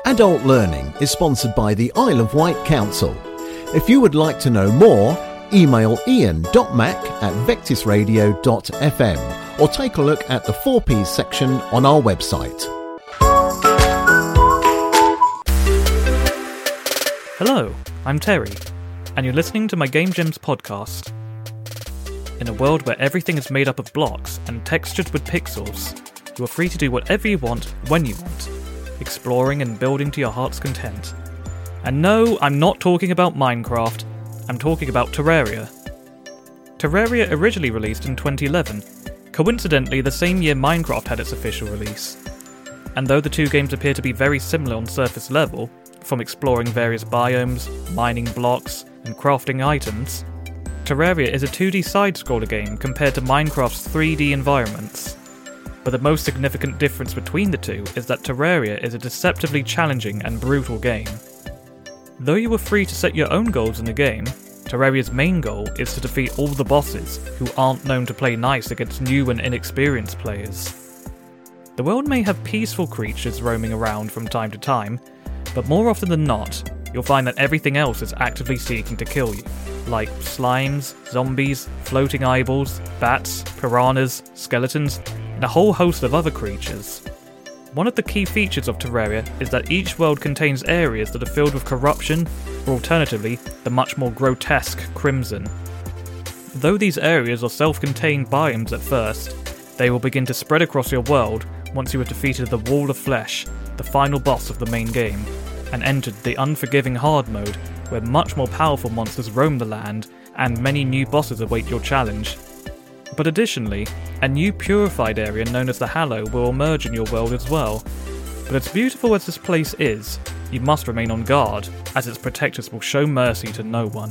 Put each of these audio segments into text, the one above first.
Adult Learning is sponsored by the Isle of Wight Council. If you would like to know more, email ian.mac@vectisradio.fm or take a look at the 4Ps section on our website. Hello, I'm Terry, and you're listening to my Game Gems podcast. In a world where everything is made up of blocks and textured with pixels, you are free to do whatever you want when you want, exploring and building to your heart's content. And no, I'm not talking about Minecraft, I'm talking about Terraria. Terraria originally released in 2011, coincidentally the same year Minecraft had its official release. And though the two games appear to be very similar on surface level, from exploring various biomes, mining blocks, and crafting items, Terraria is a 2D side-scroller game compared to Minecraft's 3D environments. But the most significant difference between the two is that Terraria is a deceptively challenging and brutal game. Though you are free to set your own goals in the game, Terraria's main goal is to defeat all the bosses who aren't known to play nice against new and inexperienced players. The world may have peaceful creatures roaming around from time to time, but more often than not, you'll find that everything else is actively seeking to kill you, like slimes, zombies, floating eyeballs, bats, piranhas, skeletons, and a whole host of other creatures. One of the key features of Terraria is that each world contains areas that are filled with corruption, or alternatively, the much more grotesque Crimson. Though these areas are self-contained biomes at first, they will begin to spread across your world once you have defeated the Wall of Flesh, the final boss of the main game, and entered the unforgiving hard mode, where much more powerful monsters roam the land, and many new bosses await your challenge. But additionally, a new purified area known as the Hallow will emerge in your world as well. But as beautiful as this place is, you must remain on guard, as its protectors will show mercy to no one.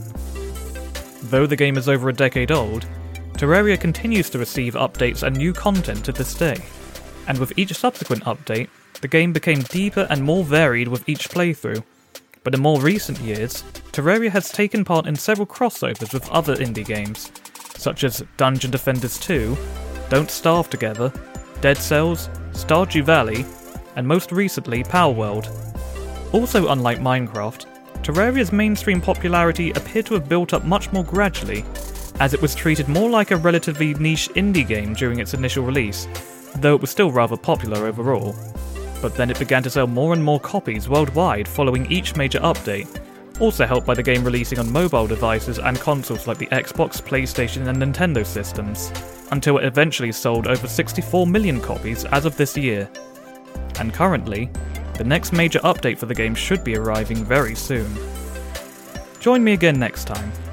Though the game is over a decade old, Terraria continues to receive updates and new content to this day, and with each subsequent update, the game became deeper and more varied with each playthrough. But in more recent years, Terraria has taken part in several crossovers with other indie games, such as Dungeon Defenders 2, Don't Starve Together, Dead Cells, Stardew Valley, and most recently Palworld. Also unlike Minecraft, Terraria's mainstream popularity appeared to have built up much more gradually, as it was treated more like a relatively niche indie game during its initial release, though it was still rather popular overall. But then it began to sell more and more copies worldwide following each major update, also helped by the game releasing on mobile devices and consoles like the Xbox, PlayStation and Nintendo systems, until it eventually sold over 64 million copies as of this year. And currently, the next major update for the game should be arriving very soon. Join me again next time,